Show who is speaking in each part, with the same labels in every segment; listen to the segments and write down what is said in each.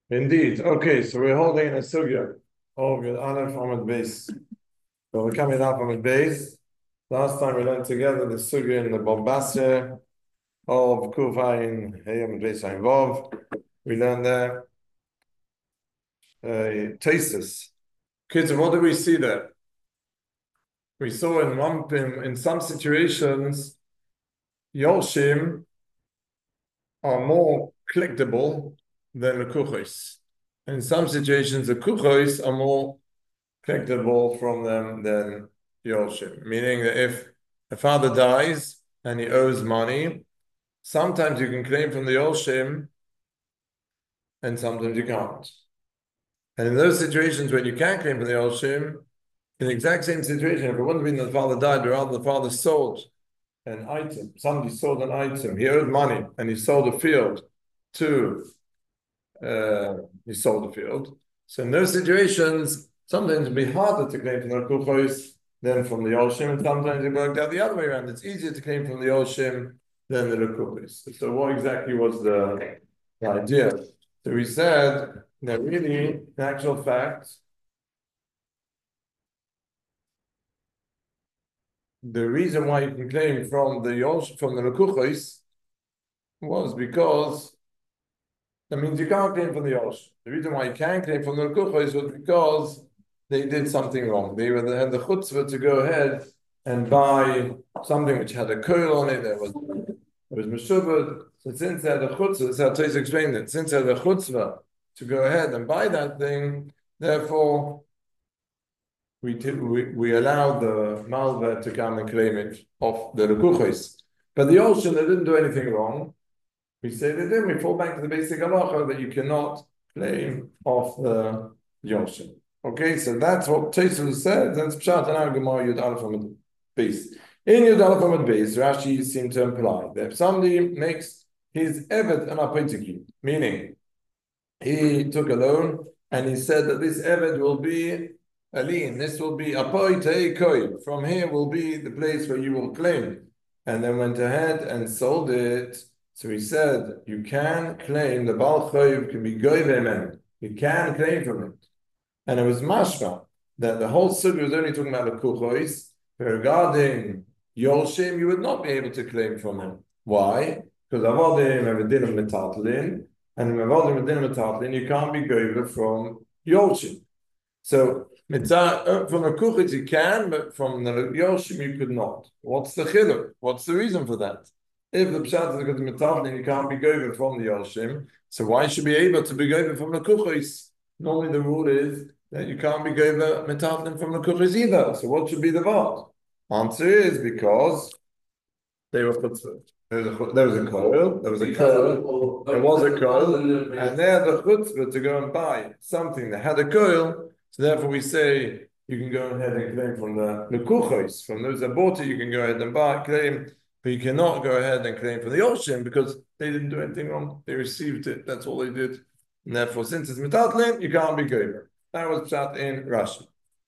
Speaker 1: Indeed. Okay, so we're holding a sugya of Yud Aleph Amud Beis. So we're coming up Amud Beis. Last time we learned together the sugya in the Bombastia of Kufayin Hayam Beis Ayin Vov. We learned there Tesis. Kids, what do we see there? We saw in some situations Yoshim are more collectible than the Kuchos. In some situations, the Kuchos are more collectible from them than Yoshim. Meaning that if a father dies and he owes money, sometimes you can claim from the Yoshim and sometimes you can't. And in those situations when you can claim from the Yoshim, in the exact same situation, if it wouldn't have been that the father died, but rather the father sold an item, somebody sold an item, he owed money and he sold a field to, he sold the field. So in those situations, sometimes it'd be harder to claim from the Kuchos than from the Yoshim, and sometimes it worked out the other way around. It's easier to claim from the Yoshim than the Kuchos. So what exactly was the idea? So we said that really, in actual fact, the reason why you can claim from the Kuchos was because that means you can't claim from the Yosh. The reason why you can claim from the Kuchos was because they did something wrong. They had the chutzpah to go ahead and buy something which had a koil on it. It was meshubad. So since they had the chutzpah, that's how Tais explained it. Since they had the chutzpah to go ahead and buy that thing, therefore we allowed the malva to come and claim it off the Kuchos. But the Yoshim, they didn't do anything wrong. We say that then we fall back to the basic halacha that you cannot claim off the Yoshim. Okay, so that's what Tosfos said. That's Pshat and our Gemara Yud Aleph Amud Beis. In Yud Aleph Amud Beis, Rashi seems to imply that if somebody makes his evet an apotiki, meaning he took a loan and he said that this evet will be a lien, this will be apoitei koi. From here will be the place where you will claim, and then went ahead and sold it. So he said, you can claim, the Baal Chayiv can be goyvemen. You can claim from it. And it was mashma, that the whole sugya was only talking about the kuchois. Regarding Yoshim, you would not be able to claim from him. Why? Because avodim have a din of metatlin, and avodim have a din of metatlin, you can't be goyve from Yoshim. So from the kuchos you can, but from the Yoshim you could not. What's the chiluk? What's the reason for that? If the pshat is because the metalin, you can't be goyim from the Yoshim, so why should be able to be goyim from the kuchos? Normally the rule is that you can't be goyim metalin from the kuchos either. So what should be the vod? Answer is because they were put through. There was a coil, there was a coil, and they had the chutzpah to go and buy something that had a coil. So therefore, we say you can go ahead and claim from the kuchos, from those that bought it. You can go ahead and claim, but you cannot go ahead and claim from the Yoshim because they didn't do anything wrong. They received it. That's all they did. And therefore, since it's metatlin, you can't be goyim. That was shot in Rashi.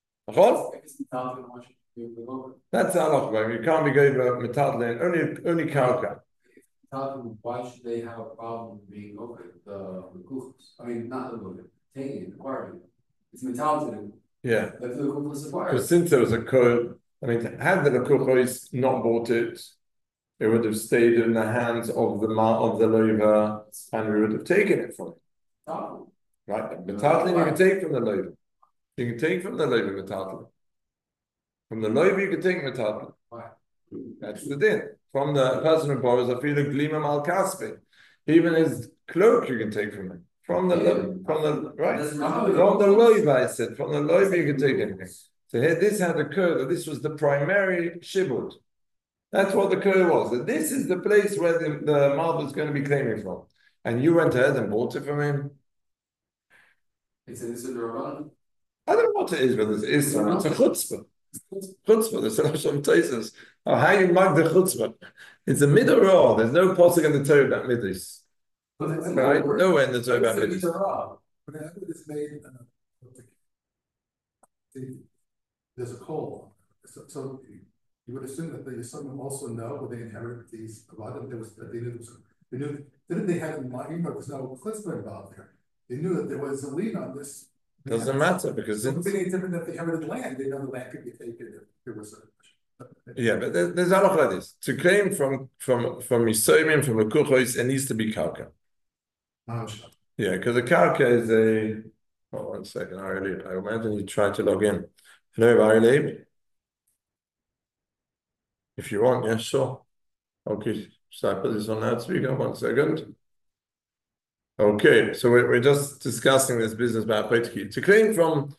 Speaker 1: That's halach. You can't be goyim metatlin. Only kauka.
Speaker 2: Why should they have a problem being over the kuchos? I mean, not the taking it, acquiring it. It's mentality.
Speaker 1: Yeah.
Speaker 2: If the kuchos acquired.
Speaker 1: Because since there was a koil, I mean, had the kuchos not bought it, it would have stayed in the hands of the loiva, and we would have taken it from it.
Speaker 2: Oh.
Speaker 1: Right? Metatlin you can take from the loiva. You can take from the loiva metatlin. From the loiva you can take metatlin.
Speaker 2: Why?
Speaker 1: That's the din. From the person who borrows a field of glima mal kaspe. Even his cloak you can take from him. From the loiva, I said. From the loiva you can take anything. So here this had occurred that this was the primary shibud. That's what the curve was. That this is the place where the marble is going to be claiming from. And you went ahead and bought it from him.
Speaker 2: It's in the Rabban.
Speaker 1: I don't know what it is, but it is. It's a chutzpah. Chutzpah, there's a some places. Oh, how you mark the chutzpah? It's a middle row. There's no posting in the Torah about midis. Right? Nowhere in the Torah about midis.
Speaker 3: But after it's made, there's a coal. So you would assume that the Yisraelim also know when they inherited these Avadim, didn't they have in mind, even though there's no chutzpah involved there, they knew that there was a lien on this.
Speaker 1: Doesn't matter because
Speaker 3: It would
Speaker 1: it's
Speaker 3: be any different if they inherited land, they know the land could be taken if there was a.
Speaker 1: yeah, but there's a lot like this. To claim from Yisraelim, from Lekuchos, it needs to be karka.
Speaker 3: Oh, sure.
Speaker 1: Yeah, because the karka is a. Oh, 1 second, I imagine you try to log in. Hello, Arilib. If you want, yeah, sure. Okay, so I put this on loudspeaker. 1 second. Okay, so we're just discussing this business about Petki. To claim from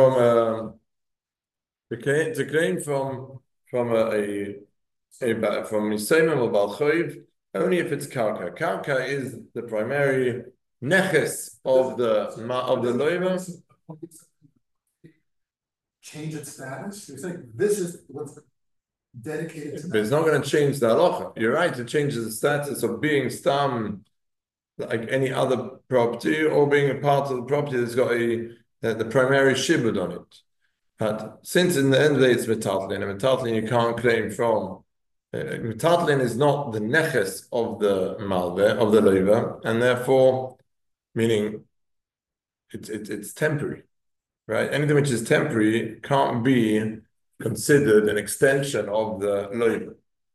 Speaker 1: Yisraelim or Balchoiv, only if it's karka. Karka is the primary neches of the loiva.
Speaker 3: Change its status. You're saying this is what's dedicated to
Speaker 1: But it's
Speaker 3: that.
Speaker 1: not going to change the halacha. You're right, it changes the status of being stam like any other property or being a part of the property that's got the primary shibud on it. But since in the end of the day it's metatlin, and metatlin you can't claim from. Metatlin is not the neches of the malveh, of the loiva, and therefore, meaning it's temporary, right? Anything which is temporary can't be considered an extension of the loiva.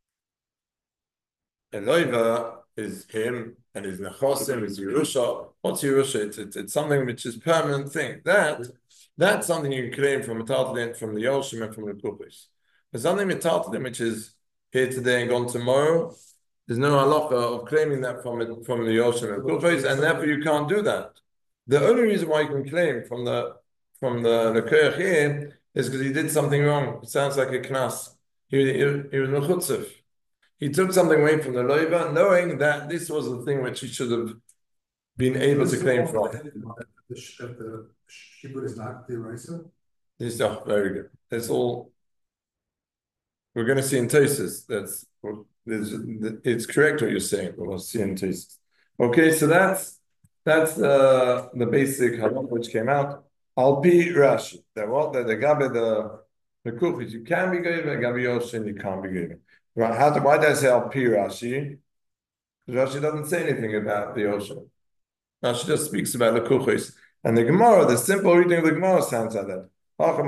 Speaker 1: A loiva is him and his nechosim, his Yerusha. What's Yerusha? It's something which is permanent thing. That's something you can claim from Metaltalin, from the Yoshim, and from the Kupis. There's something Metaltalin which is here today and gone tomorrow. There's no halacha of claiming that from the Yoshim and Kupis, and therefore you can't do that. The only reason why you can claim from the Lekoyach here is because he did something wrong. It sounds like a knas. He was mechutzif. He took something away from the loiva, knowing that this was the thing which he should have been able to claim from.
Speaker 3: The shibud is not the eraser.
Speaker 1: This is very good. That's all we're going to see in Tosis. It's correct what you're saying, but we'll see in Tosis. Okay, so that's the basic halach which came out. Alpi Rashi. The gabe the kufis you can be given, gabe Yoshin you can't be given. Right? Why did I say Alpi Rashi? Because Rashi doesn't say anything about the Yoshin. Rashi just speaks about the kufis. And the Gemara, the simple reading of the Gemara sounds like that. Also,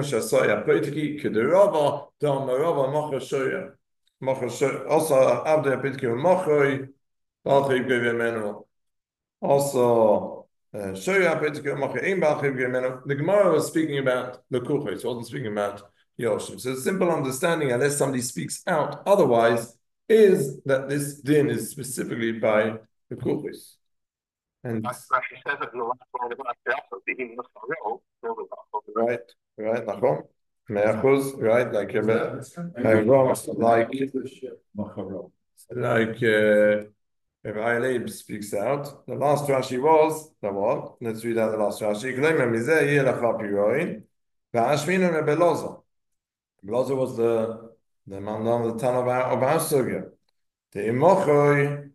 Speaker 1: the Gemara was speaking about the Kuchos, it wasn't speaking about Yoshim. So the simple understanding, unless somebody speaks out otherwise, is that this din is specifically by the Kuchos. And right, nachon, me'achuz, right, like if Ailib speaks out, the last Rashi was the what? Let's read out the last Rashi. Beloza was the man of the town of our sugya. The imochoy.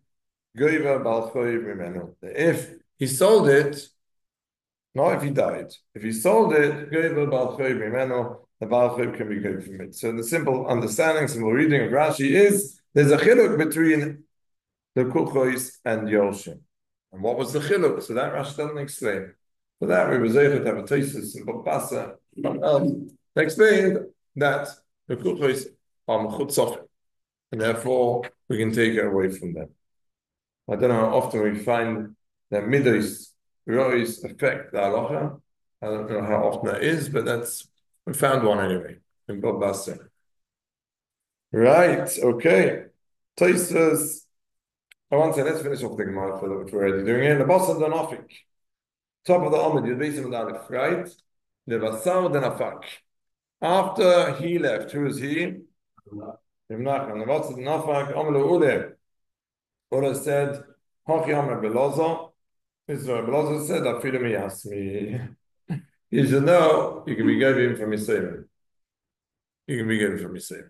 Speaker 1: If he sold it, not if he died. If he sold it, the Baal Chayv can be given from it. So the simple understanding, simple reading of Rashi is there's a chiluk between the Kuchois and Yoshim. And what was the chiluk? So that Rashi doesn't explain. For that we were able to have a thesis in Bapasa. They explained that the Kuchois are mechutzofim, and therefore we can take it away from them. I don't know how often we find that midos rois affect the halacha. I don't know how often that is, but we found one anyway in Bob Basser. Right, okay. Tosfos. I want to say, let's finish off the Gemara for what we're already doing here. The boss of the Nafik. Top of the Amid, you're basing on Aleph, right? The Basar the Nafak. After he left, who is he? Imnachman. The boss of the Nafak, Amelu Ule. Ula said, Haki Amr Belozo. Israel Belozo said, Afidim Yasmi. You should know, you can be given from Yisrael. You can be given from Yisrael.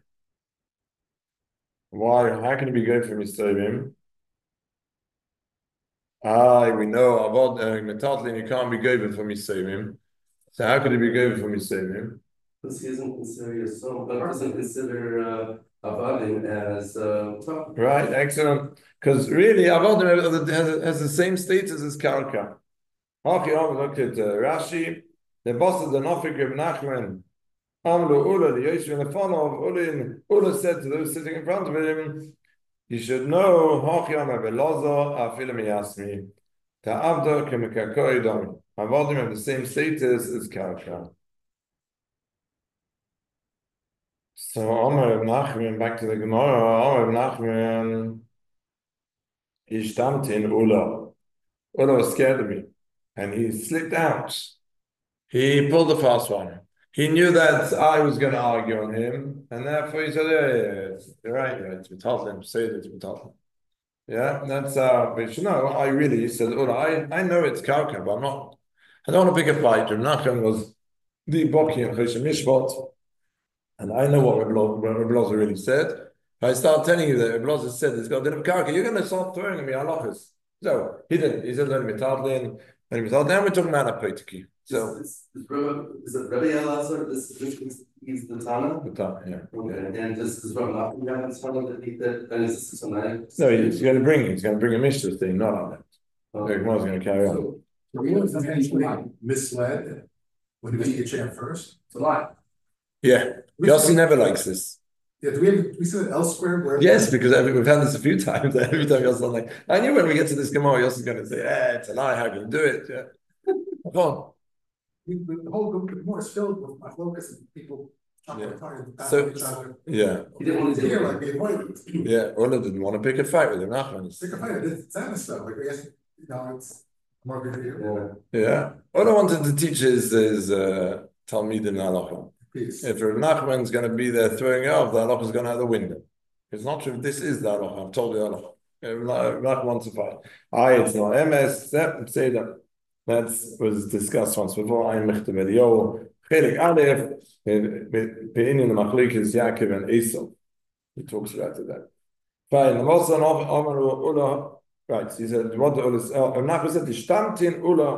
Speaker 1: Why? How can you be given from Yisrael? We know about Metaltlin, you can't be given from Yisrael. So how could he be given from Yisrael?
Speaker 4: Because he isn't considered your son, but doesn't consider Avadim as top.
Speaker 1: Right, excellent. Because really, Avadim has the same status as Karka. Hachi look at Rashi. The boss of the Nofik of Nachman. Amru Ula, the Yeshua in the fun of Ula said to those sitting in front of him, you should know, Hachi Amar Velozo, Afilim Yasmi. Ta'avda Kemikakoi Domi. Avodim have the same status as Karka. So Amar Nachman, back to the Gemara, Amar Nachman, he stamped in Ula. Ula was scared of me. And he slipped out. He pulled the fast one. He knew that I was going to argue on him, and therefore he said, yeah, you're right, it's Metalton, say it, it's Metalton. Yeah, that's, but you know, I really said, I know it's Kauka, but I don't want to pick a fight. Nachman was the Boki and Choshen Mishpot, and I know what Rebbe Loza really said. If I start telling you that Rebbe Loza said it's got a bit of Kauka, you're going to start throwing at me halachas. So he didn't. He said, let me Metalton, then we're talking about a Poitiki. So
Speaker 4: is it Rebbe Elazar? He's the Tana?
Speaker 1: the top, yeah.
Speaker 4: Okay, and this is Rebbe Nachman is one of the then is this tonight?
Speaker 1: No, he's going to bring a Mishnah thing, not on that. The Gemara's going to carry on.
Speaker 3: So we have something misled when you get your chair first.
Speaker 2: It's a lie.
Speaker 1: Yeah, Yossi never likes this.
Speaker 3: Yeah, we see it elsewhere where
Speaker 1: Yes, because we've had this a few times. Every time Yossi's like, I knew when we get to this Gemara, Yossi's going to say, it's a lie, how can you do it? Yeah. Come on.
Speaker 3: the whole group more is filled with my focus and people talking about
Speaker 1: So-
Speaker 3: each other.
Speaker 1: Yeah,
Speaker 4: He didn't want to do
Speaker 3: Here,
Speaker 4: it.
Speaker 3: like they avoided
Speaker 1: yeah. Ola didn't want to pick a fight with him, Nachman.
Speaker 3: sick of fighting. It's sad stuff. Like I guess it's more good here.
Speaker 4: Yeah.
Speaker 1: Yeah. Ola wanted to teach his Talmid in Halacha.
Speaker 3: Peace.
Speaker 1: If Rav Nachman's going to be there throwing it off, the Halacha is going out the window. It's not true. This is the Halacha. I've told you the Halacha. Rav Nachman wants to fight. It's not. MS, say that. That was discussed once before. I'm Mechta Video. Chelik Aleph, Be'inyan Machlikis Yaakov and Esau. He talks about that. Fine. And also, Ula, right, so he said, what the Ula said, Nachman said, the Stammtin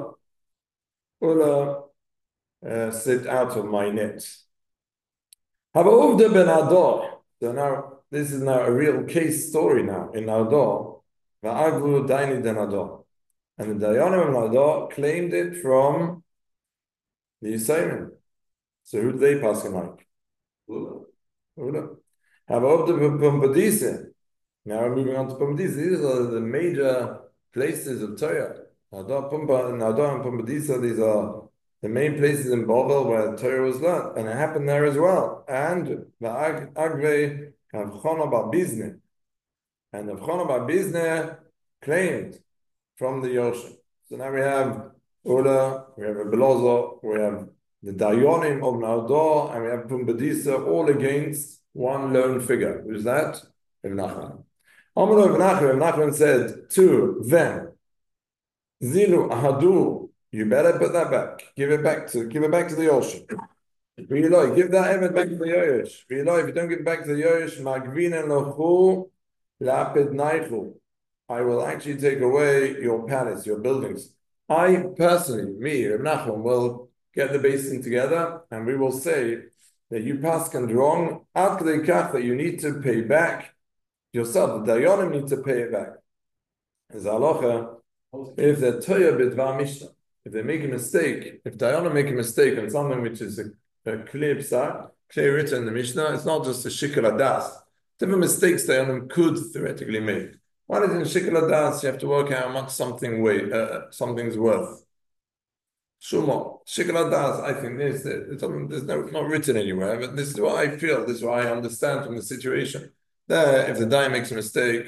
Speaker 1: Ula sit out of my net. Have Uvda ben Ador. So now, this is now a real case story now in Ador. Va'agvu Daini den Ador. And the Dayanim of Ador claimed it from the Yisayim. So who do they pass him like? Ula. Have Uvda ben Pumbedise. Now we're moving on to Pumbedise. These are the major places of Torah. Ador and Pumbedise, these are the main places in Babel where Torah was learned, and it happened there as well. And the Agve Avchona bar Bizne, and Avchona bar Bizne claimed from the Yoshim. So now we have Ula, we have Belozo, we have the Dayonim of Naudor, and we have Pumbedisa, all against one lone figure. Who's that? Ibn Nachman. Ibn Nachman said to them, Zilu Ahadu. You better put that back. Give it back to the ocean. Give that emet back to the Yosh. If you don't give it back to the Yosh, Magvina lochu lapid naichu. I will actually take away your palace, your buildings. I personally, me, Reb Nachman, will get the basin together, and we will say that you paskened wrong. Ad kedei kach that you need to pay back yourself. The Dayanim need to pay it back. As halacha, if they're toya b'dvar mishnah. If they make a mistake, if Dayanim make a mistake on something which is a clear psak, clear written in the Mishnah, it's not just a shikul hadas. Different mistakes Dayanim could theoretically make. One is in shikul hadas, you have to work out how much something's worth. Shumo, shikul hadas, I think there's not written anywhere, but this is what I feel, this is what I understand from the situation. There, if the Dayan makes a mistake,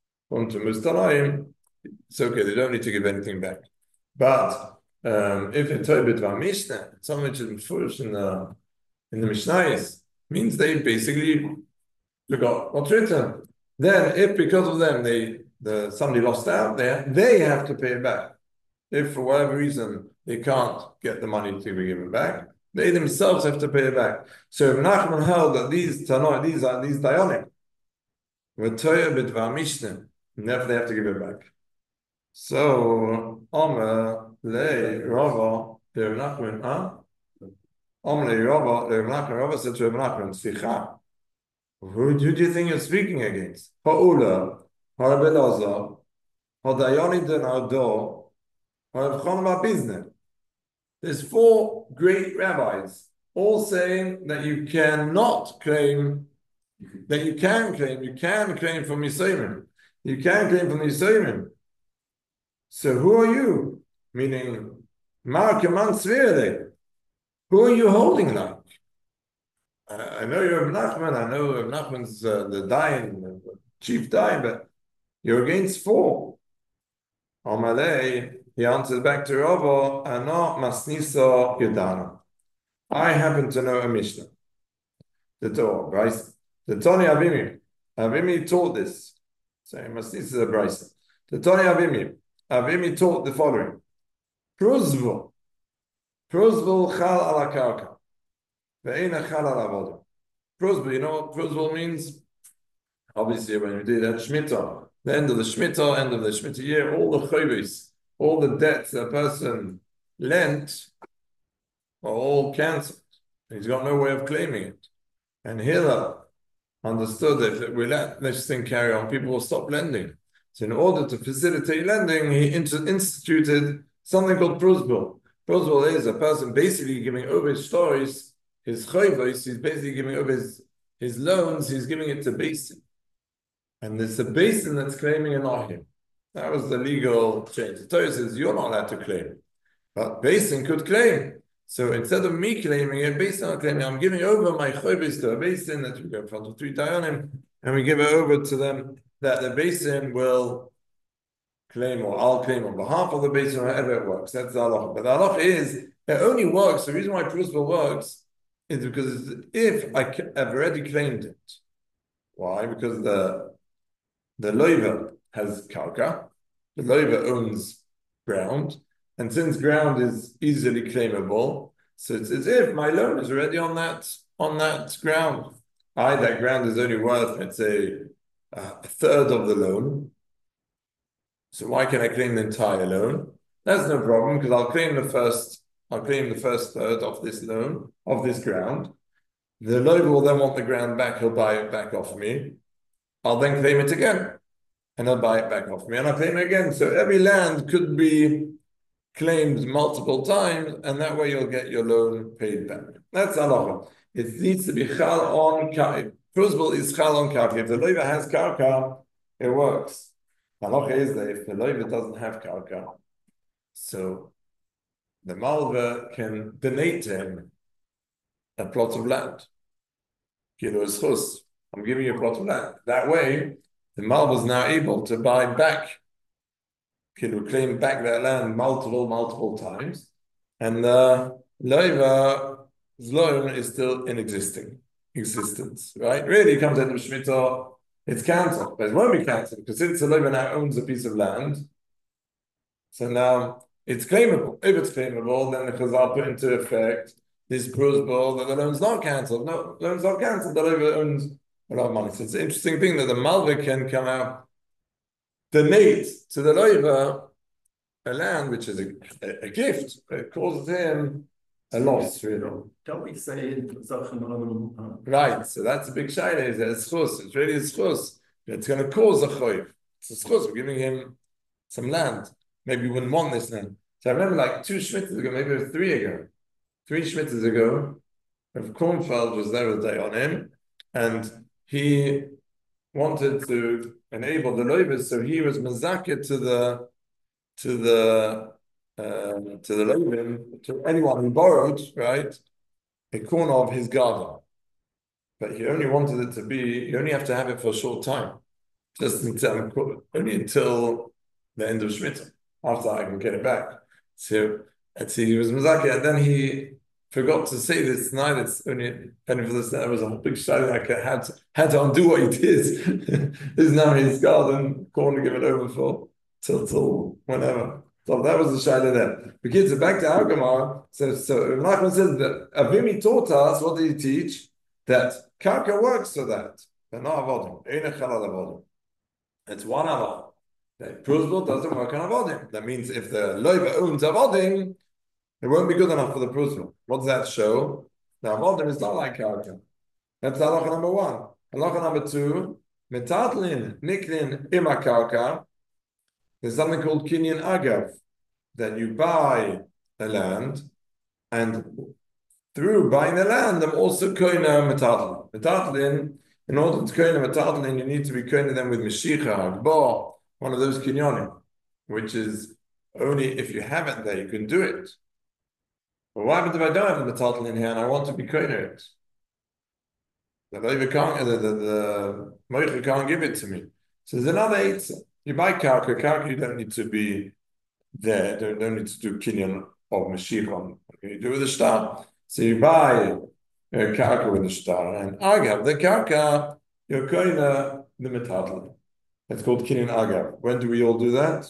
Speaker 1: it's okay, they don't need to give anything back. But if it's a bit of Mishnah, something which is foolish in the Mishnayos, means they basically forgot what's written. Then, if because of them somebody lost out there, they have to pay it back. If for whatever reason they can't get the money to be given back, they themselves have to pay it back. So if Nachman held that these Dayanim were Toya b'dvar Mishnah, and therefore they have to give it back. So, Omer le Rava Reb Nachman, Omer le Rava Reb Nachman. Rava said to Reb Nachman, Sicha, who do you think you're speaking against? Ha'ula, Ha'Rabbi Elazar, Ha'Dayanim den Ador, Rav Chanan bar Bizna. There's 4 great rabbis all saying that you cannot claim, that you can claim from Yisraelim. You can claim from the Yisraelim. So who are you? Meaning, Mark Aman Svere. Who are you holding like? I know you're Rav Nachman, I know Rav Nachman's the chief dying, but you're against 4. Amalei, he answers back to Rava, Ano Masnisa Yudana. I happen to know a Mishnah. The Torah, right? The Tani Avimi. Avimi taught this. So Masnisa is a Bryce. The Tani Avimi. Avimi taught the following. Pruzvul chal ala karka. Ve'ena chal ala avodah. Pruzvul, you know what Pruzvul means? Obviously, when we did that Shemitah, the end of the Shemitah year, all the chayvis, all the debts a person lent are all cancelled. He's got no way of claiming it. And Hillel understood that if we let this thing carry on, people will stop lending. So in order to facilitate lending, he instituted something called Pruzbul. Pruzbul is a person basically giving over his stories, his chayvos, he's basically giving over his loans, he's giving it to Basin. And it's the Basin that's claiming and not him. That was the legal change. The Torah says you're not allowed to claim, but Basin could claim. So instead of me claiming it, Basin not claiming, I'm giving over my chayvos to a Basin that we go in front of 3 dayanim, and we give it over to them that the Basin will claim, or I'll claim on behalf of the Basin, or however it works. That's the halacha. But the halacha is, it only works, the reason why Pruzbul works is because if I've already claimed it. Why? Because the loiva has karka, the loiva owns ground, and since ground is easily claimable, so it's as if my loan is already on that ground. That ground is only worth, let's say, a third of the loan. So why can I claim the entire loan? That's no problem, because I'll claim the first third of this loan, of this ground. The loan will then want the ground back, he'll buy it back off me. I'll then claim it again, and he'll buy it back off me, and I'll claim it again. So every land could be claimed multiple times, and that way you'll get your loan paid back. That's halacha. It needs to be chal on karka. Pruzbul is chal on karka. If the loiva has karka, it works. Halacha is that if the loiva doesn't have karka, so the malva can donate to him a plot of land. Kilo is chus. I'm giving you a plot of land. That way, the malva is now able to buy back, claim back that land multiple times, and the loiva's loan is still in existence, right? Really, it comes into Shemitah, it's cancelled, but it won't be cancelled, because since the loiva now owns a piece of land, so now it's claimable. If it's claimable, then the Chazal put into effect this Pruzbul that the loan's not cancelled. No, the loan's not cancelled, the loiva owns a lot of money. So it's an interesting thing that the malva can come out, donate to the loiva a land which is a gift. It causes him a loss, really.
Speaker 5: Don't we say
Speaker 1: Right, so that's a big shayla. Is that it's chus? It's really a chus. It's going to cause a choiv. It's a chus. We're giving him some land. Maybe you wouldn't want this land. So I remember like 2 shmittahs ago, maybe it was 3 ago. 3 shmittahs ago, Rav Kornfeld was there a day on him, and he wanted to enable the loivas, so he was mazakeh to the loivim, to anyone who borrowed, right, a corner of his garden. But he only wanted it to be, you only have to have it for a short time, just only until the end of Shemitah. After I can get it back. So he was mazakeh, and then he forgot to say this tonight. It's only penny for this. There was a whole big shayla. Like I had to undo what he did. This is now his garden corner, give it over for till whenever. So that was the shayla there. The kids are back to our Gemara. So Nachman says that Avimi taught us. What did he teach? That karka works for that. They're not avodim. Ein echalal avodim. It's one avodim. That Pruzbul doesn't work on avodim. That means if the loiva owns avodim, it won't be good enough for the Pruzbul. What does that show? Now, avodim is not like karka. That's halacha number 1. Halacha number 2, metatlin niklin ima karka. There's something called kinyan agav. that you buy a land, and through buying the land, I'm also koina metaltalin. Metaltalin, in order to koina metaltalin, you need to be koina them with Mashiach, Agbar, one of those kinyonim, which is only if you have it there, you can do it. But what happens if I don't have the metaltalin here and I want to be koina it? The Moicha can't give it to me. So there's another eight. You buy karka, you don't need to be there, don't need to do kinyan of Mashiach on. Okay, you do it with the star. So you buy a karka with the star, and agav, the karka, you're koina the metaltalin. It's called kinyan agav. When do we all do that?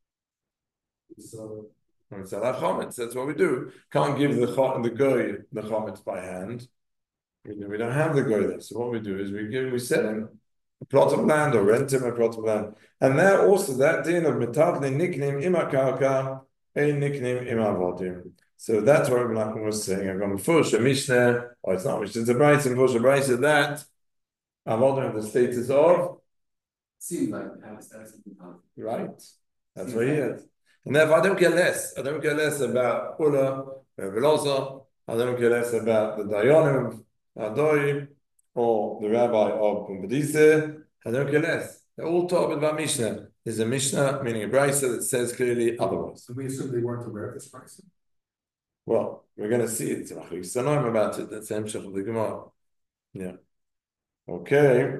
Speaker 4: So,
Speaker 1: When we sell our chometz, that's what we do. Can't give the goy the chometz by hand. We don't have the goy there. So what we do is we sell him a plot of land or rent him a plot of land. And there also that din of metaltalin nickname ima karka, a nickname ima avodim. So that's what Rabbi Nachman was saying. I'm going to push a Mishnah, or it's not Mishnah, it's a Brayso, and push a Brayso that avodim the status of.
Speaker 2: Seems like it has something else.
Speaker 1: Right. That's what he is. And therefore, I don't care less. I don't care less about Ula, Velosa. I don't care less about the Dayanim, Adoi, or the rabbi of Pumbedise. I don't care less. They're all talking about Mishnah. There's a Mishnah, meaning a Brayso, that says clearly otherwise.
Speaker 3: So we assume they weren't aware of this price.
Speaker 1: Well, we're going to see it. So I'm about it. That's Hemshech of the Gemara. Yeah. Okay.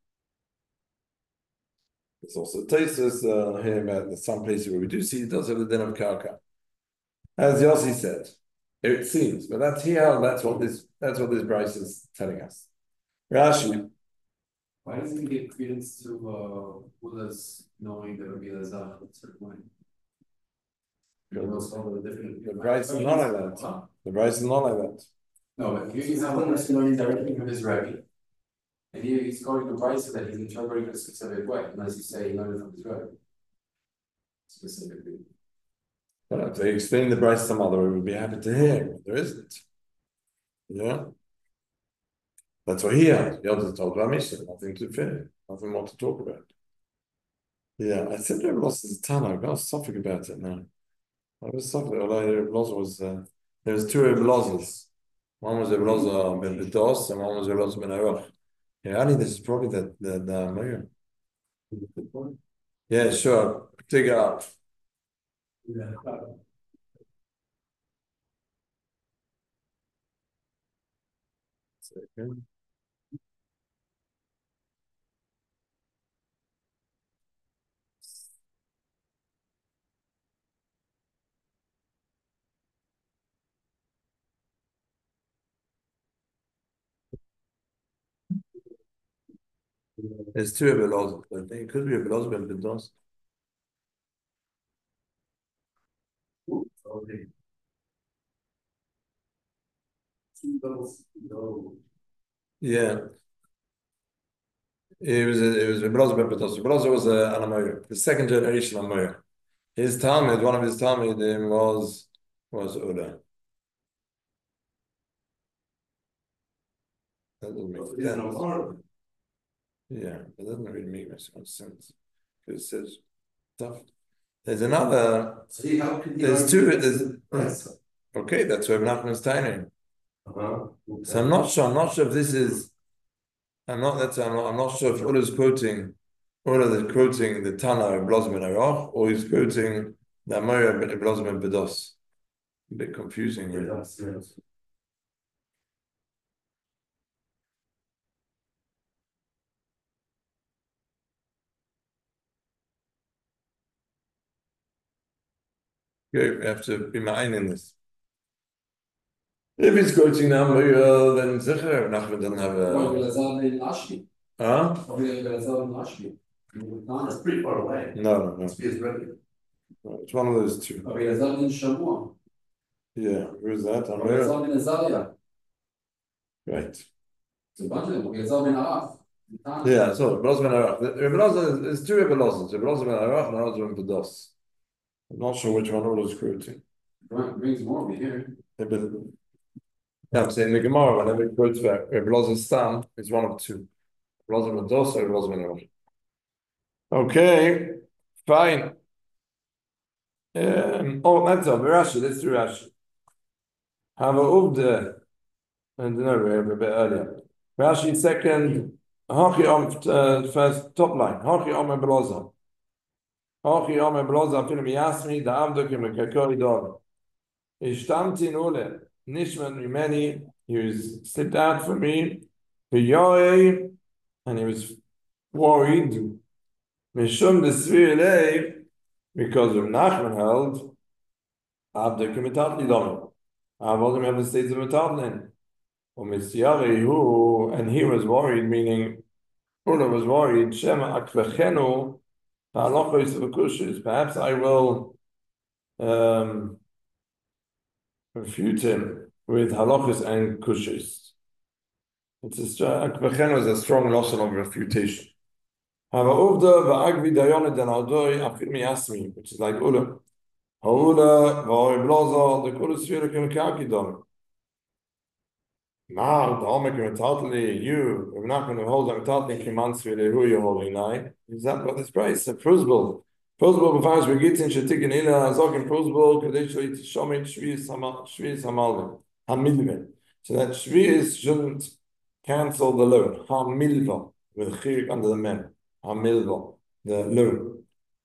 Speaker 1: There's also Tesis here about some places where we do see it does have the din of karka. As Yossi said, it seems, but that's here. That's what this Bryce is telling us. Rashi.
Speaker 2: Why doesn't he give credence to Ulla's knowing that Rabbi Elazar at a certain point?
Speaker 1: The Bryce is not like that. The Bryce is not like that.
Speaker 2: No, but here he's not understanding directly from his Rebbe. And here he's going to Bryce that he's interpreting a specific way, unless you say he learned it from his Rebbe. Specifically.
Speaker 1: But if they explain the Bryce some other way, we'd be happy to hear. But there isn't. Yeah. That's what he had. The others told about Mishnah, nothing to finish, nothing more to talk about. Yeah, I said Rebbe lost his Tana. I've got something about it now. I was something. Was there was two Rebbe Lozers. One was Rebbe Lozer ben Bedos, and one was Rebbe Lozer ben Aruch. Yeah, Ali, this is probably the Mayor. Yeah, sure. Dig it up.
Speaker 4: yeah.
Speaker 1: Second. There's two Rebbe Lozers. I think it could be Rebbe Lozer ben Bedos.
Speaker 4: Okay. No.
Speaker 1: Yeah. It was Rebbe Lozer ben Bedos. Rebbe Lozer was an Amoyer, the second generation Amoyer. His Talmud, one of his Talmudim was Ula. That doesn't make sense. Yeah, it doesn't really make much sense. Because it says stuff. There's another.
Speaker 4: See, how could
Speaker 1: There's two. There's okay. That's where Nachman's timing.
Speaker 4: Okay.
Speaker 1: So I'm not sure. I'm not sure if this is. I'm not sure if Ula's quoting. Ula is quoting the Tana of Blaz ben Aruch, or he's quoting the Amora ben Blaz ben Bedos. A bit confusing here.
Speaker 4: Yes, yes.
Speaker 1: Okay, we have to be mine in this. If he's quoting the Amora, then Zecher Nachman doesn't have
Speaker 2: Rabbi
Speaker 1: a.
Speaker 2: Elazar ben Ashki.
Speaker 1: Huh?
Speaker 2: Rabbi Elazar ben Ashki.
Speaker 4: That's pretty far away.
Speaker 1: No.
Speaker 4: It's ready.
Speaker 1: No, it's one of those two.
Speaker 2: Rabbi Elazar ben Shamua.
Speaker 1: Yeah, who's that?
Speaker 2: Rabbi
Speaker 1: Amora?
Speaker 2: Elazar ben Azariah.
Speaker 1: Right.
Speaker 2: It's a bunch of them. Rabbi Elazar ben Araf.
Speaker 1: Yeah, so Rebbe Lozer ben Aruch. Rebbe Lozer, there's two Rebbe Lozers. Rebbe Lozer ben Aruch and Rebbe Lozer ben Bedos. I'm not sure which one Ula is quoting.
Speaker 2: Brings more over here.
Speaker 1: Yeah, I'm saying the Gemara, whenever it quotes back, Rebbe Lozer's Stam is one of two. Rebbe Lozer ben Bedos or Rebbe Lozer ben Aruch. Okay, fine. That's all. Rashi, let's do Rashi. Have a uvde, and no, we have a bit earlier. Rashi second, first top line. Hachi Om Ebloza. Hachi Om Ebloza, Filim Yasmi, the Avdokim, Kakori Dog. Ishtamti Nule, Nishman Rimeni, he was slipped out for me, Piyoe, and he was worried. Mishum the Svirele, because of Nachman held, Avdokim Metatli Dom. I wasn't ever states of Metatlin. And he was worried, meaning Ula was worried, Shema Akvechenu, perhaps I will refute him with halachos and kushis. Akvechenu is a strong notion of refutation. Which is like Ula. The Kulas now, the Omicron totally, we're not going to hold on totally Kimansville, who you're holding now. Is that what this price? A Prusbul. Prusbul, before we get in Shatikin Ila, Zokin Prusbul, Kadeshli, Shomit, Shviz Hamalvin, Hamilvin. So that Shviz shouldn't cancel the loan. Hamilva, with Chirik under the mem. Hamilva, the loan.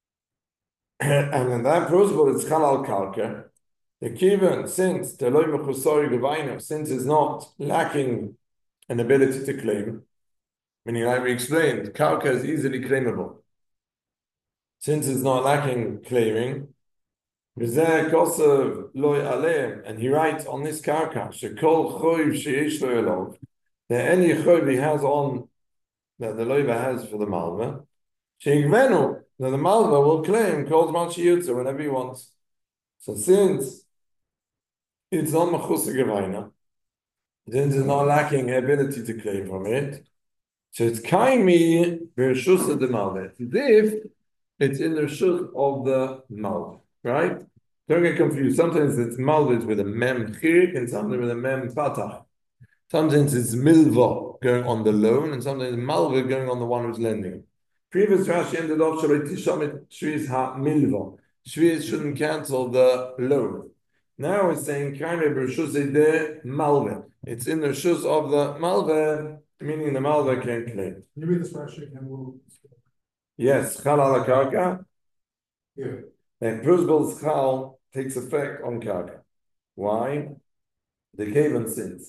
Speaker 1: And in that Prusbul, it's Halal Kalka. The Kivan, since the Loi Mechusori Gevaino, since is not lacking an ability to claim, meaning like we explained, Karka is easily claimable. Since it's not lacking claiming, V'zeh Kosev Loi Aleim, and he writes on this Karka, Shekol Choiv Sheish Lo Elov, that any Choiv he has on, that the Loiva has for the Malva, Sheigvenu, that the Malva will claim Kol Zman Sheyutza whenever he wants. So since it's not Mechusa Gevaina, since it's not lacking ability to claim from it, so it's Kaimi B'Reshus de Malva. If it's in the Reshus of the Malva, right? Don't get confused. Sometimes it's Malva with a Mem Chirik and sometimes with a Mem Patach. Sometimes it's Milva going on the loan and sometimes Malva going on the one who's lending. Previous Rashi ended off Shaloi Tishamit Shviz Ha Milva. Shviz shouldn't cancel the loan. Now it's saying Kaime B'Reshus de Malva. It's in the Reshus of the Malva, meaning the Malva can claim.
Speaker 3: You read this Rashi and we'll.
Speaker 1: Yes, Chal ala Karka.
Speaker 3: Yeah.
Speaker 1: And Prusbul's Chal takes effect on Karka. Why? The Kavan sin.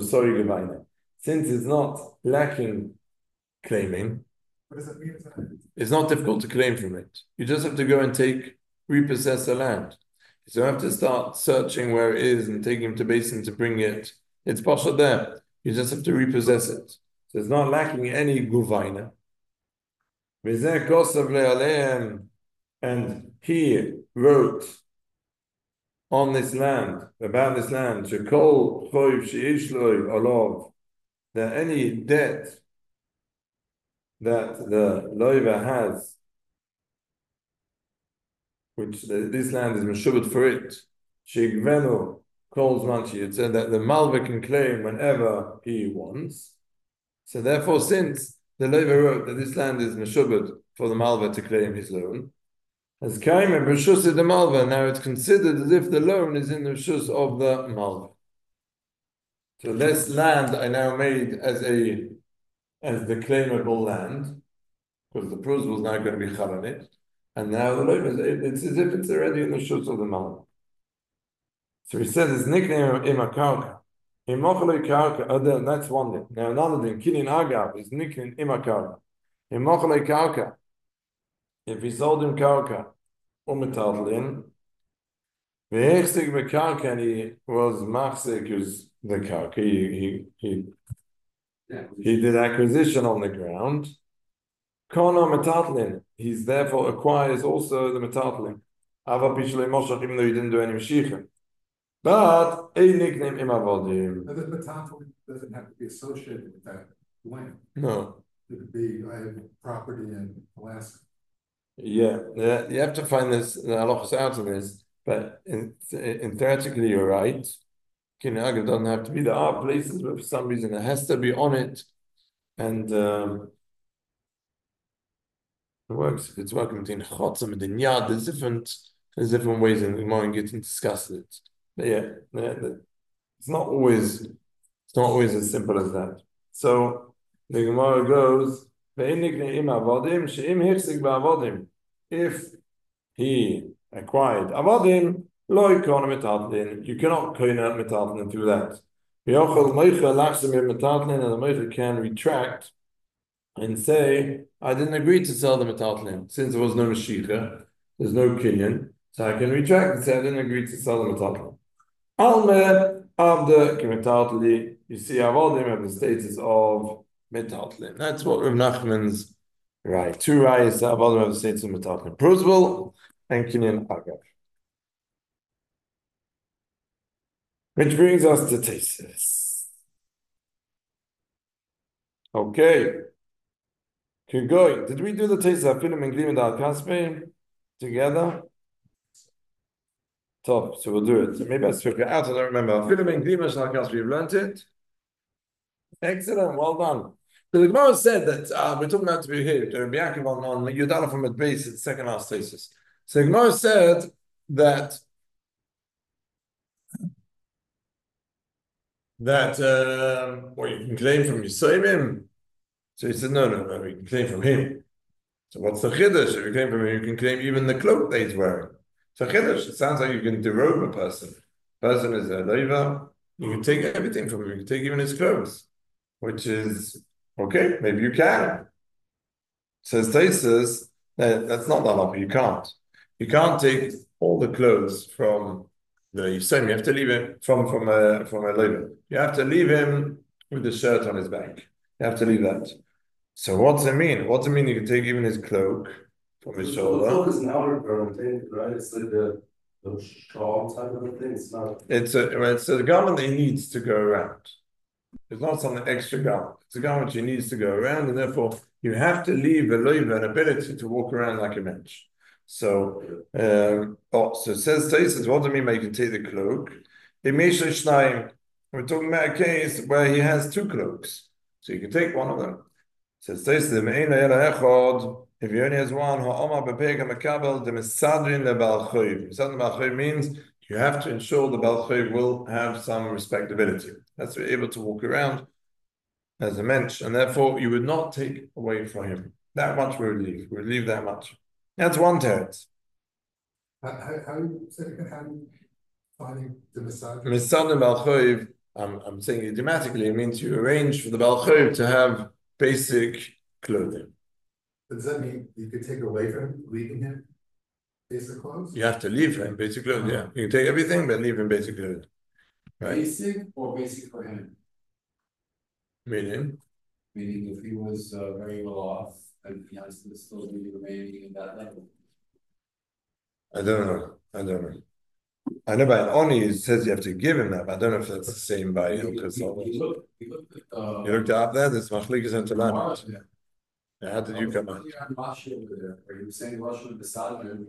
Speaker 1: Since it's not lacking claiming,
Speaker 3: What does that mean?
Speaker 1: it's not difficult to claim from it. You just have to go and repossess the land. So you have to start searching where it is and taking him to basin to bring it. It's pasha there. You just have to repossess it. So it's not lacking any guvaina. And he wrote on this land, about this land, that any debt that the loiva has, which this land is meshubet for it, Shigvenu calls manchi. It said that the malva can claim whenever he wants. So therefore, since the loiva wrote that this land is meshubet for the malva to claim his loan, as kaim and b'reshus the malva, now it's considered as if the loan is in the reshus of the malva. So this land I now made as the claimable land, because the prus was now going to be charanit. And now the loiva, it's as if it's already in the shus of the malva. So he says it's nickname imakarka. Imochalei karka, that's one thing. Now another thing, kinin agav is nickname imakarka. Imochalei karka, if he sold him karka, umetalin, v'hechsig bekarka, and he was machzik, who's the karka, he did acquisition on the ground. Kono metatlin, he's therefore acquires also the metatlin. Ava pishlei moshach, even though he didn't do any mashiach. But a nickname imavodim.
Speaker 3: The metaltalin doesn't have to be associated with that land.
Speaker 1: No.
Speaker 3: It could be, I have property in Alaska.
Speaker 1: Yeah, you have to find this the halachos out of this, but in theoretically you're right. Kinag doesn't have to be. There are places where for some reason it has to be on it, and it works if it's working between chotz and yad. There's different There's different ways in the Gemara getting discussed it. But yeah, it's not always as simple as that. So the Gemara goes, if he acquired avodim, lo yikonu metatlin. You cannot koina metatlin through that. V'yochel moicha lachsim metatlin, and the moicha can retract and say, I didn't agree to sell the metatlin since there was no mashiach, there's no kinyan, so I can retract and say I didn't agree to sell the metatlin. Alme avde kemetatli. You see, avodim have the status of metatlin. That's what Rav Nachman's right. Two rayas avodim have the status of metatlin. Prozbul and kinyan agav. Which brings us to Tesis. Okay. Kugoi. Did we do the Tesis of Filim and Glim and Al Kaspein together? Top. So we'll do it. So maybe I took it out. I don't remember. Filim and Glim and Al Kaspein. We've learned it. Excellent. Well done. So the Gemara said that we're talking about to be here. Rabbi Yaakov on Yudala from at base. It's second last Tesis. So the Gemara said that well, you can claim from Yisraelim. So he said, no, you can claim from him. So what's the chiddush? If you claim from him, you can claim even the cloak that he's wearing. So chiddush, it sounds like you can derobe a person. Person is a leiva. You can take everything from him. You can take even his clothes, which is okay. Maybe you can. Says Taisus, that's not that. You can't. You can't take all the clothes from the Yisraelim. You have to leave him from a leiva. You have to leave him with the shirt on his back. You have to leave that. So what's it mean? What's it mean you can take even his cloak from his shoulder?
Speaker 4: The cloak is an outer garment, right? It's like the shawl type of a thing. It's not.
Speaker 1: It's a garment that he needs to go around. It's not some extra garment. It's a garment he needs to go around, and therefore you have to leave an ability to walk around like a mensch. So, so it says Taisus, what do you mean by you can take the cloak? We're talking about a case where he has two cloaks. So you can take one of them. So it says if he only has one, means you have to ensure the Baal Chayv will have some respectability. That's to be able to walk around as a mensch, and therefore you would not take away from him. That much we would leave. We would leave that much. That's one teretz.
Speaker 3: How do you say again? How do you finding the Misad?
Speaker 1: Misad and Baal Chayv, I'm saying idiomatically, it means you arrange for the Baal Chayv to have basic clothing.
Speaker 3: Does that mean you could take away from him, leaving him basic clothes?
Speaker 1: You have to leave him basic clothing, yeah. You can take everything, but leave him basic clothing. Right?
Speaker 2: Basic or basic for him?
Speaker 1: Meaning
Speaker 2: Meaning if he was very well off, and he has to still be remaining in that level.
Speaker 1: I don't know. I know by Oni it says you have to give him that, but I don't know if that's the same by Hilchos. You looked up there. There's Machlikas and Talanot. Yeah, how did you come out?
Speaker 2: Rashi over there. Are you saying Rashi with the Sadman?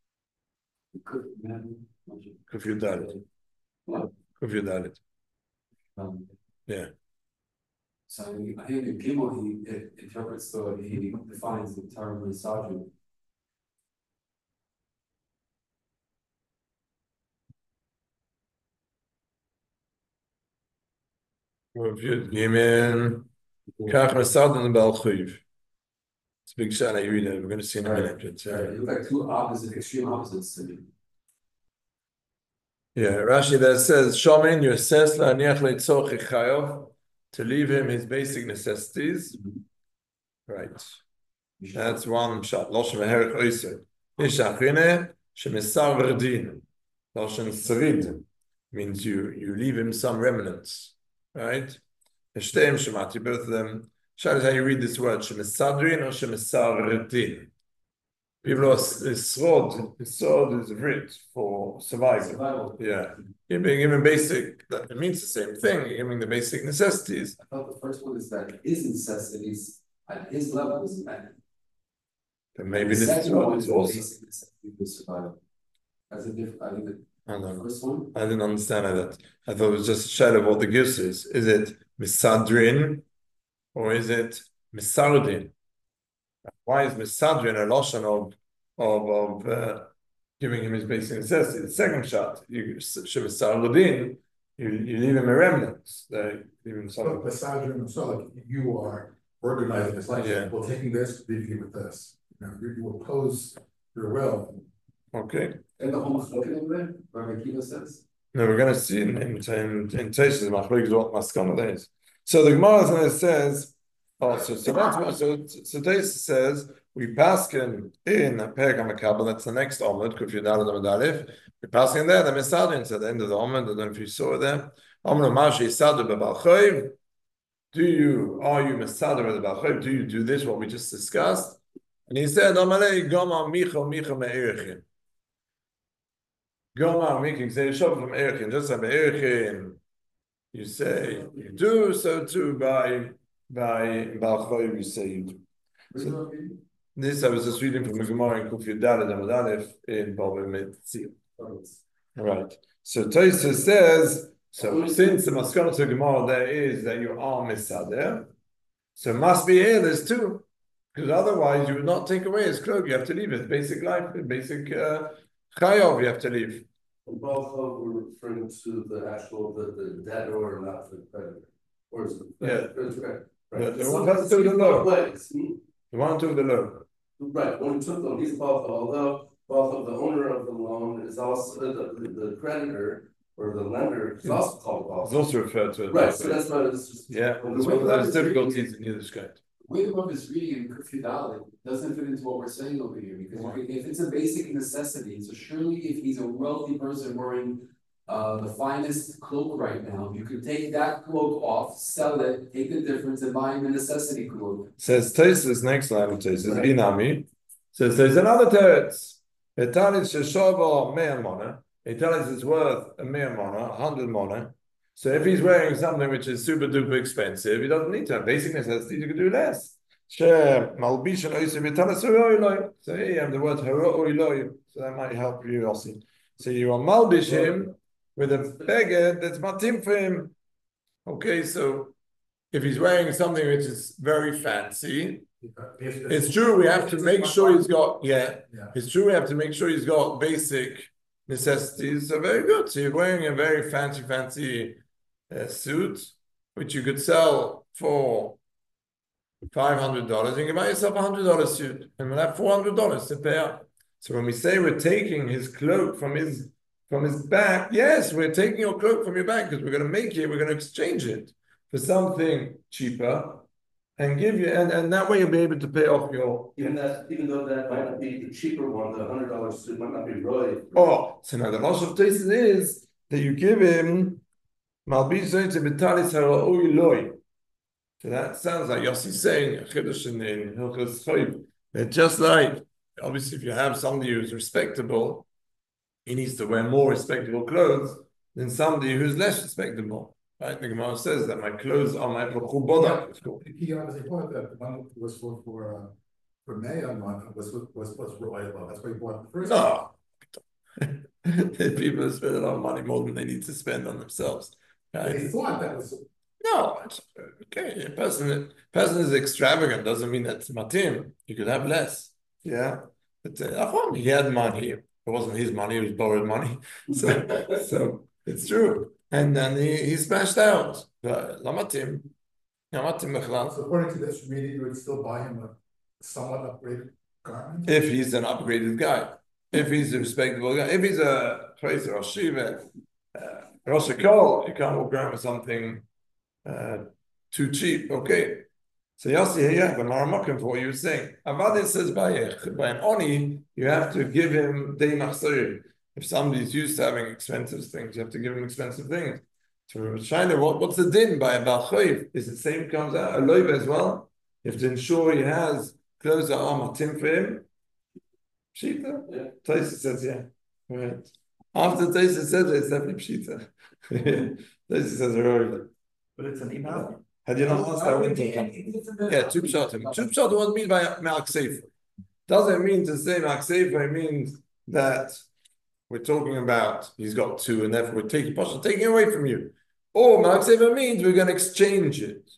Speaker 1: Kufyu Dalit. Yeah.
Speaker 2: So I think in Gimel he interprets he defines the term misogyny.
Speaker 1: Kufyu Gimel. Kach Masad and the Baal Chayv. It's a big shana you read it. We're going to see in a minute.
Speaker 2: They look like two extreme opposites to me.
Speaker 1: Yeah, Rashi there says, Shomin Yoses la'aniach le'tzoch chayov, to leave him his basic necessities. Right. That's one shot. Loshen v'herech oiser. Ishachine shemesar verdin. Loshen sarid means you leave him some remnants. Right? Eshtem shemati, both of them. Shad is how you read this word, shemesadrin or shemesardin. People are Isrod is writ for survival. Yeah. You're giving basic, it means the same thing, you're giving the basic necessities.
Speaker 2: I thought the first one is that his necessities at his level is met.
Speaker 1: But maybe
Speaker 2: the
Speaker 1: this is
Speaker 2: second one
Speaker 1: what
Speaker 2: is
Speaker 1: it's also.
Speaker 2: basic necessity for survival. That's a different, I think
Speaker 1: I don't
Speaker 2: the
Speaker 1: know.
Speaker 2: first one.
Speaker 1: I didn't understand that. I thought it was just a shadow of what the gift is. Is it misadrin or is it misardin? Why is misadrin a lotion of giving him his basic necessity. The second shot, you should have started in, you leave him a remnant. Leave him
Speaker 3: So
Speaker 1: something.
Speaker 3: besides you like you are organizing this life,
Speaker 1: Yeah.
Speaker 3: well, taking this, leaving you with this. You oppose your will.
Speaker 1: Okay.
Speaker 2: And the whole looking in there, Rabbi Akiva says.
Speaker 1: No, we're going to see in Teshuvos Machlokes what maskana is. So the Gemara says, Teshuvos says we pass in Perek HaMakabel. That's the next Omid. Kuf Yudal Amud Aleph. We pass in there the Mesadin at the end of the Omid. I don't know if you saw it there. Omid Mashi Sadu BeBalchoiv. Are you Mesader with the Balchoiv? Do you do this? What we just discussed? And he said, Amalei Goma Micha Me'erichin. Goma Micha say shop from Erichin. Just like Erichin, you say you do, so too by Balchoiv you say you do. So, this I was just reading from the Gemara in Kuf Yudal and Amud Aleph in Bava Metzia. Right. So Tosfos says, so since the maskana to Gemara there is that you are misader, so it must be here there's two, because otherwise you would not take away his cloak. You have to leave it. Basic life, basic chayov. You have to leave.
Speaker 4: Both of we're referring to the actual the debtor or not the creditor, or is it? Right.
Speaker 1: The one who took the loan.
Speaker 4: The
Speaker 1: one who took the loan.
Speaker 4: Right. When he took the loan, he's both. Although both of the owner of the loan is also the creditor. Or the lender is also called boss.
Speaker 1: It's also referred to as
Speaker 4: right. So that's why it's just
Speaker 1: that's one of those difficulties in Yiddishkeit.
Speaker 2: The way the book is reading in Kuf Yudal doesn't fit into what we're saying over here, because if it's a basic necessity, so surely if he's a wealthy person wearing the finest cloak right now, you could take that cloak off, sell it, take the difference, and buy him a necessity cloak.
Speaker 1: Says Tosfos next line of Tosfos Inami. Says there's another teretz. Etanis sheshova me'amona. He tells us it's worth a mere mona, 100 mona. So if he's wearing something which is super duper expensive, he doesn't need to have basic necessities, you can do less. So here you have the word haro, so that might help you also. So you are malbish him with a beggar that's matim for him. Okay, so if he's wearing something which is very fancy, it's true we have to make sure he's got, it's true we have to make sure he's got basic necessities are very good. So you're wearing a very fancy suit, which you could sell for $500. You can buy yourself $100 suit, and we'll have $400 to pay up. So when we say we're taking his cloak from his back, yes, we're taking your cloak from your back because we're going to make it. We're going to exchange it for something cheaper. And give you, and that way you'll be able to pay off your.
Speaker 4: Even though that might not be the cheaper one, the $100 suit might not be right.
Speaker 1: Oh, so now the loss of Tosfos is that you give him malbizon to betalis haraoy loy. So that sounds like Yossi saying in Hilchos Choiv that just like obviously if you have somebody who's respectable, he needs to wear more respectable clothes than somebody who's less respectable. Right, the Gemara says that my clothes are my mechuboda.
Speaker 3: He obviously thought that one was for May on one was royal. That's why he bought the first.
Speaker 1: No, people spend a lot of money more than they need to spend on themselves. Right?
Speaker 3: He thought that was
Speaker 1: no. Okay, a person is extravagant doesn't mean that's matim. You could have less. Yeah, but he had money. It wasn't his money; it was borrowed money. So it's true. And then he smashed out. Lamatim.
Speaker 3: So according to this reading, you would still buy him a somewhat upgraded garment?
Speaker 1: If he's an upgraded guy. If he's a respectable guy. If he's a tracer or shiva, Rosh Kol, you can't walk around with something too cheap. Okay. So Yossi, here you have a maramakim for what you were saying. Avadin says by an oni, you have to give him dei machsarim. If somebody's used to having expensive things, you have to give him expensive things. So China, what's the din by a balchoiv? Is the same comes out a loiva as well? You have to ensure he has clothes that are matim for him. Pshita?
Speaker 4: Yeah.
Speaker 1: Tosfos says right. After Tosfos says it's definitely pshita. Tosfos says earlier.
Speaker 5: But it's an email.
Speaker 1: Had you not asked that winter? Yeah, two pshatim. Two pshatim, what it means by Malk Sefer? Doesn't mean to say Malk Sefer, it means that we're talking about he's got two and therefore we're taking it away from you. Or Malk Sefer means we're going to exchange it.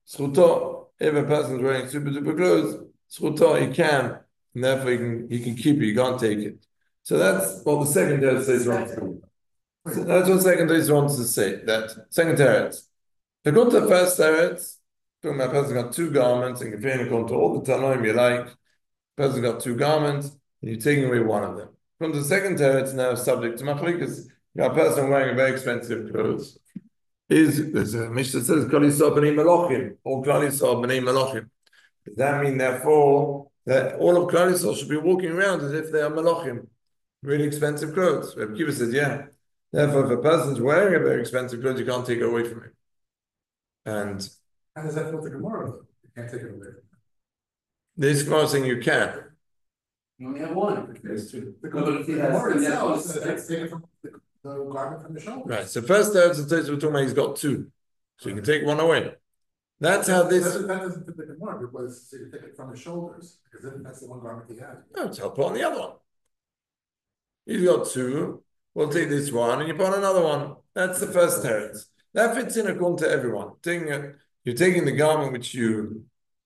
Speaker 1: Schuto, if a person is wearing super duper clothes, Schuto, he can, and therefore he can keep it, you can't take it. So that's what the second teretz says wrong. So that's what second teretz wants to say, that second teretz. The go to first teretz, talking about a person got two garments, and comparing it to all the Tanoim you like, person got two garments, and you're taking away one of them. From the second teretz now subject to machlikas, you got a person wearing a very expensive clothes. There's a Mishnah that says Klal Yisrael b'nei Melochim, or Klal Yisrael b'nei Melochim. Does that mean therefore that all of Klal Yisrael should be walking around as if they are Melochim, really expensive clothes? Reb Kiva says, yeah. Therefore, if a person's wearing a very expensive clothes, you can't take it away from him. And
Speaker 3: How does that feel to Gemara? You can't take it away.
Speaker 1: this Gemara is saying you can.
Speaker 2: You only have one. There's two.
Speaker 3: The
Speaker 2: No, but if he has-
Speaker 3: Gemara
Speaker 2: he has
Speaker 3: itself
Speaker 2: one-
Speaker 3: says it's taken from the garment from the shoulder.
Speaker 1: Right. So first teretz we're talking about he's got two. So you can take one away. That's how this.
Speaker 3: That doesn't fit the Gemara because you take it from his shoulders because then that's the one garment he has.
Speaker 1: No, so I'll put on the other one. You've got two. We'll take this one, and you put on another one. That's the first teretz. That fits in according to everyone. You're taking the garment which you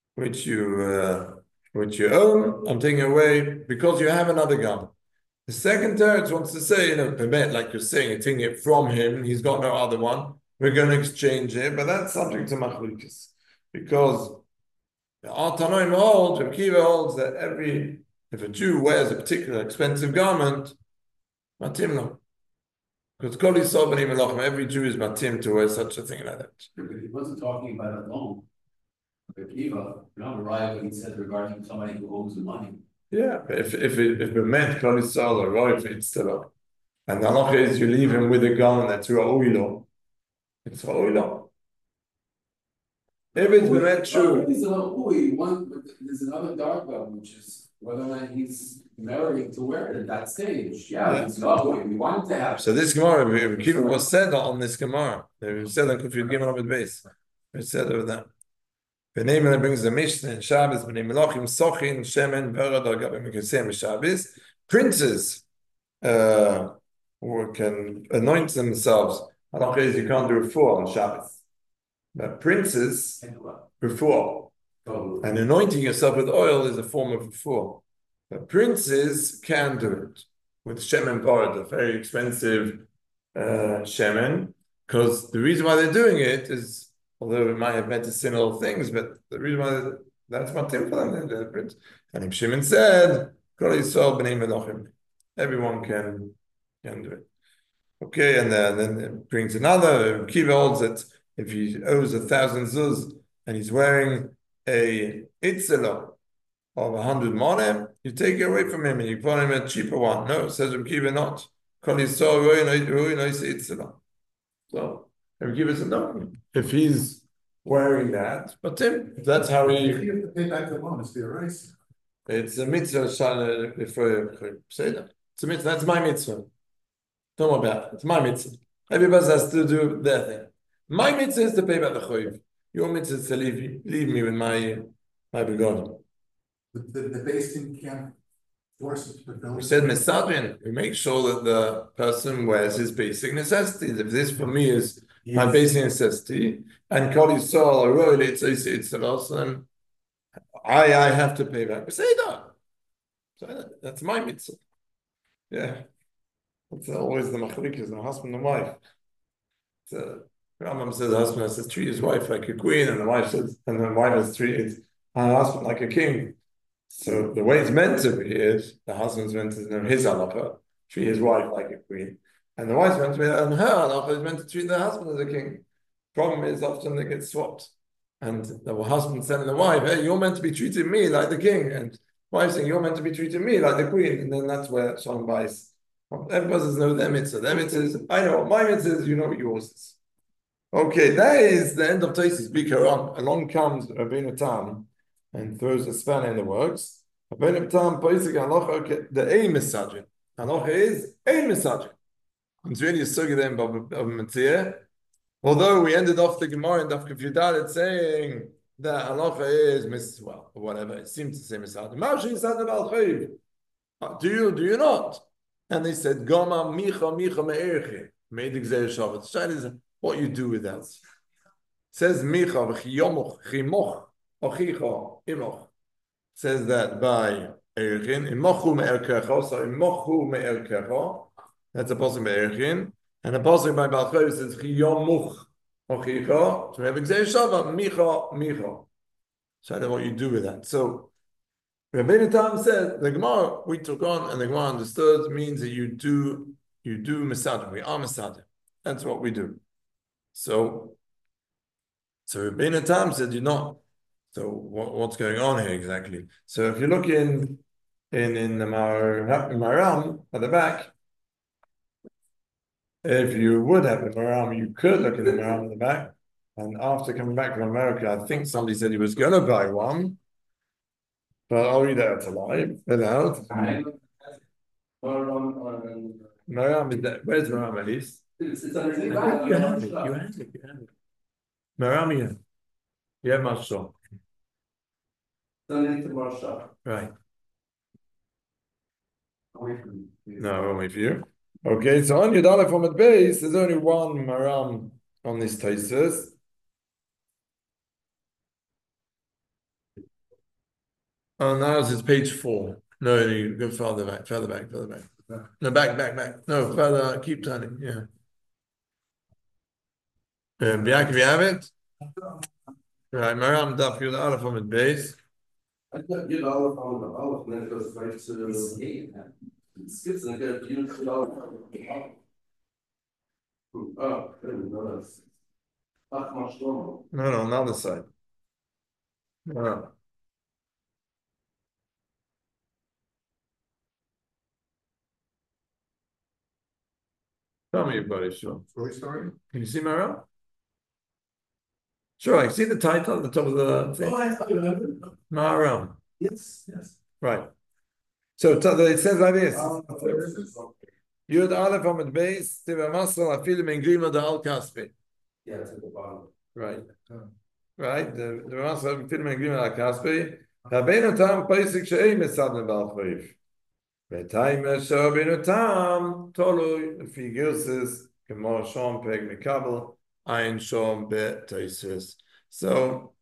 Speaker 1: own. I'm taking away because you have another garment. The second teretz wants to say, like you're saying, you're taking it from him. He's got no other one. We're going to exchange it, but that's subject to machlikas because the Tanoim holds, Reb Kiva holds that if a Jew wears a particular expensive garment, matim lo. Because Kol Yisrael b'nei Melachim, every Jew is matim to wear such a thing like that.
Speaker 2: He wasn't talking about it alone. But Kiva, arrived when he said regarding somebody who owes the money.
Speaker 1: Yeah, but if it meant Kol Yisrael arrived, it's still up. And the halacha is you leave him with a garment that's ra'oi. It's ra'oi. If it's meant true.
Speaker 2: There's another dark one, which is whether or not he's married to wear it at that stage. Yeah, it's not we want to have.
Speaker 1: So this Gemara, was said on this Gemara. It was said on Kufiyud Gimel Amud Beis. It said over that. Benayim brings the Mishnah in Shabbos. Benayim Melachim Sochin Shemen Verad Agabim Mikasem Shabbos. Princes who can anoint themselves. Halacha is you can't do it for on Shabbos. But princes before. And anointing yourself with oil is a form of before. But princes can do it with shemen borod, a very expensive shemen, because the reason why they're doing it is, although it might have medicinal things, but the reason why that's matim for them, they're the prince. And if Shimon said, Kol Yisrael b'nei Melochim, everyone can do it. Okay, and then it brings another. Kiva holds that if he owes 1,000 zuz and he's wearing a itzela of 100 monem, you take it away from him and you put him a cheaper one. No, says Reb Kiva not. So Reb Kiva said no. If he's wearing that, but Tim, if that's how
Speaker 3: If
Speaker 1: he.
Speaker 3: you have to pay back the loan, it's the erase.
Speaker 1: It's a mitzvah. Say that. It's a mitzvah. That's my mitzvah. Don't worry about it. It's my mitzvah. Everybody has to do their thing. My mitzvah is to pay back the choiv. Your mitzvah is to leave me with my begod.
Speaker 3: The basin can't force it to fulfill.
Speaker 1: We said misadrin. We make sure that the person wears his basic necessities. If this for me is my basic necessity, and Kol Yisrael or royal it's the loss, then I have to pay back. We say that. So that's my mitzvah. Yeah. It's always the machlikas, the husband and wife. Rambam says the husband has to treat his wife like a queen, and the wife has treated her husband like a king. So the way it's meant to be is the husband's meant to know his halacha, treat his wife like a queen, and the wife's meant to be, and her halacha is meant to treat the husband as a king. Problem is often they get swapped, and the husband telling the wife, "Hey, you're meant to be treating me like the king," and the wife saying, "You're meant to be treating me like the queen," and then that's where Shalom buys. Everybody doesn't know their mitzvah. Their mitzvah is, I know what my mitzvah is, you know what yours is. Okay, that is the end of Taisis Bikaram. Along comes Rabbeinu Tam and throws a spanner in the works. Rabbeinu Tam, the aim is sajid. Halacha is aim is sajid. It's really a sugi then of Metzia. Although we ended off the Gemara in Daf Kufyudalet saying that halacha is or whatever. It seems to say misajid. Mashi sajid al chayiv. Do you not? And they said, Goma micha me'erche. Made the Gzeir Shabbat. What you do with that? Says Micha v'chiyomuch chimoch ochicha imoch. Says that by Erchin imochu me'erkecho. So imochu me'erkecho. That's a pasuk by Erchin, and a pasuk by Balchov says chiyomuch ochicha. So we have Gzei Shava Micha. So I don't know what you do with that. So Rabbeinu Tam said the Gemara we took on, and the Gemara understood means that you do Mesadim. We are Mesadim. That's what we do. So Rabbeinu Tam said you're not. So what's going on here exactly? So if you look in the Maram at the back, if you would have the Maram, you could look in the Maram at the back. And after coming back from America, I think somebody said he was going to buy one. But I'll read out alive, without. Maram is that. Where's Maram, Elise?
Speaker 4: It's underneath.
Speaker 1: You have it. Maram, you have Mashal.
Speaker 4: It's underneath the Marsha.
Speaker 1: Right.
Speaker 2: Away from you.
Speaker 1: No, only for you. Okay, so on your dollar from at base, there's only one Maram on this Taisus. Oh, now it's page 4. No, you go further back. No, back. No, further, keep turning, yeah. Biak, if you have it. Right, Maram Daf Yud Aleph from at base.
Speaker 4: I got Yud Aleph on the Aleph, and then it goes right to it skips and I get Yud Aleph. Oh, I didn't know that. Achma Shlomo.
Speaker 1: No, on the other side. No. Tell me about it, sure.
Speaker 3: Story?
Speaker 1: Can you see Maram? Sure, I see the title at the top of the thing.
Speaker 4: Oh, I remember.
Speaker 1: Maram.
Speaker 4: Yes.
Speaker 1: Right. So it says like this. Yud Aleph on the base, Tiva Masal Afilim Engrima da Al Kaspi.
Speaker 4: Yeah, it's at the bottom.
Speaker 1: Right. Right. The Masal Afilim Engrima da Al Kaspi. Rabbeinu Tam Paisik She'ei Mesad Nebal Chayif. V'tayim Esher Rabbeinu Tam Tolu Lefi Gilsis K'mor Shom Peg Mekabel Ayin Shom Bet Taisus. So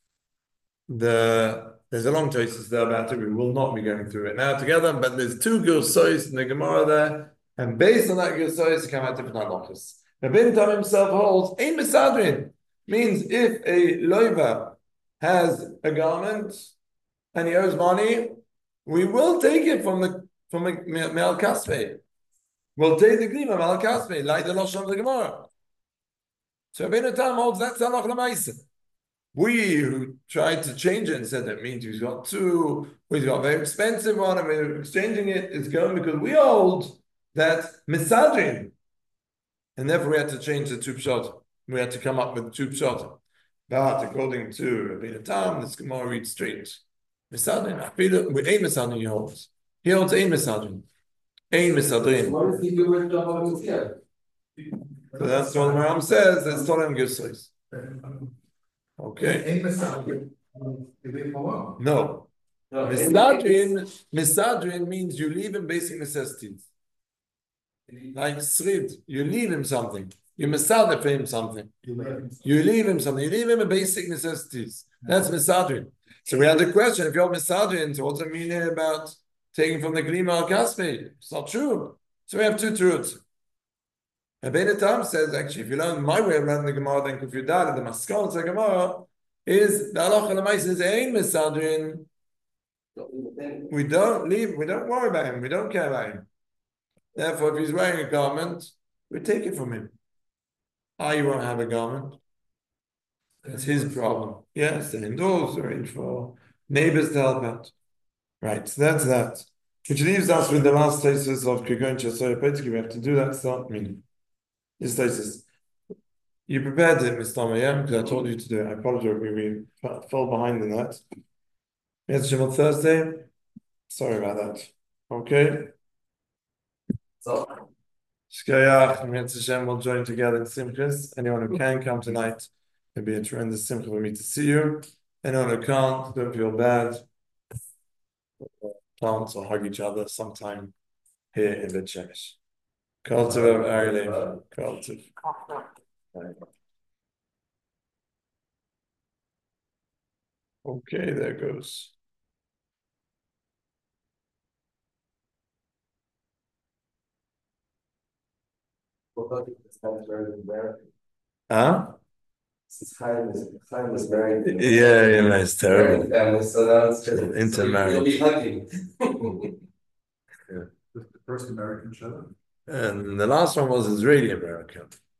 Speaker 1: there's a long Taisus there about it. We will not be going through it now together, but there's 2 Gilsois in the Gemara there, and based on that Gilsois, come out different halachas. Rabbeinu Tam himself holds Ein Mesadrin means if a loiva has a garment and he owes money, we will take it from Me'al Kasvei. We'll take the grima Me'al Kasvei, like the Lashon of the Gemara. So Rabbeinu Tam holds that's halach l'maisa. We who tried to change it and said that means he's got 2, he's got a very expensive one, and we're exchanging it, it's going because we hold that Mesadrin. And therefore we had to change the 2 pshat. We had to come up with 2 pshat. But according to Rabbeinu Tam, this Gemara reads straight. Mesadrin, with Ein Mesadrin he holds. He holds Ein Mesadrin. Ein Mesadrin.
Speaker 2: What if he do it double here?
Speaker 1: So that's what the Maram says, that's Torah Gilsois. Okay.
Speaker 3: Ain't Mesadrin. They leave him alone.
Speaker 1: No. Mesadrin means you leave him basic necessities. Like Srid, you leave him something. You Mesadrin for him something. You leave him something. You leave him a basic necessities. That's Mesadrin. So we had the question, if you're Mesadrin, so what's it mean here about taking from the Glima al Kaspi? It's not true. So we have 2 truths. Rabbeinu Tam says, actually, if you learn my way of learning the Gemara, then if you die, the Maskal of the Gemara is the halacha l'maisa is Ein Mesadrin. We don't worry about him, we don't care about him. Therefore, if he's wearing a garment, we take it from him. You won't have a garment. It's his problem. Yes, they're indoors, arrange for neighbors to help out. Right, so that's that. Which leaves us with the last thesis of Kigon Chasoy Petki. We have to do that start meaning. This thesis. You prepared it, Mr. Tomer, yeah? Because I told you to do it. I apologize, we fell behind in that. Yes, Shemot Thursday. Sorry about that. Okay.
Speaker 4: So,
Speaker 1: Shkayach and Yetz Hashem will join together in Simchas. Anyone who can come tonight, it'll be a tremendous simcha for me to see you. Anyone who can't, don't feel bad. Plants or hug each other sometime here in the church. Kol tov, Ari Lev. Kol tov. Okay, there goes. Huh?
Speaker 4: Since Chaim is married.
Speaker 1: Yeah, it's terrible.
Speaker 4: Family, so now it's just.
Speaker 1: Intermarriage.
Speaker 4: You'll be hugging.
Speaker 3: The first American show.
Speaker 1: And the last one was Israeli American.